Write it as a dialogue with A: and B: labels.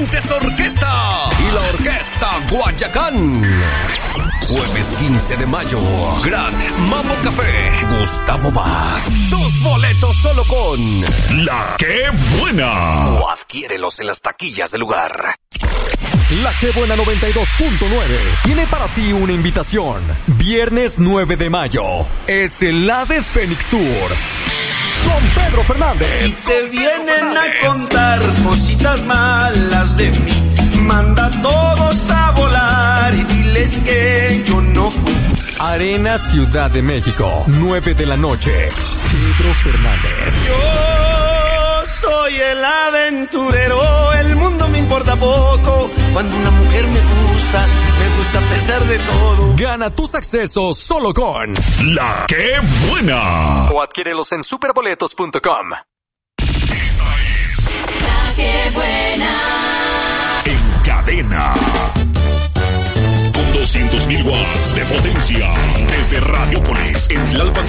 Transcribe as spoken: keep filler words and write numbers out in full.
A: Mentes Orquesta y la Orquesta Guayacán. Jueves quince de mayo, Gran Mambo Café, Gustavo Vaz. Tus boletos solo con La Que Buena. O adquiérelos en las taquillas del lugar.
B: La Que Buena noventa y dos punto nueve tiene para ti una invitación. Viernes nueve de mayo es el Hades Fénix Tour con Pedro Fernández.
C: Si te vienen a contar cositas malas de mí, manda a todos a volar y diles que yo no fui.
B: Arena Ciudad de México, nueve de la noche. Pedro Fernández.
C: Yo soy el aventurero, el mundo me importa poco. Cuando una mujer me gusta, me gusta a pesar de todo.
B: Gana tus accesos solo con
A: La Que Buena.
B: O adquiérelos en superboletos punto com.
A: Esta es
D: La Que Buena.
A: En cadena. Con doscientos mil watts de potencia. Desde Radiopolis, en Tlalpan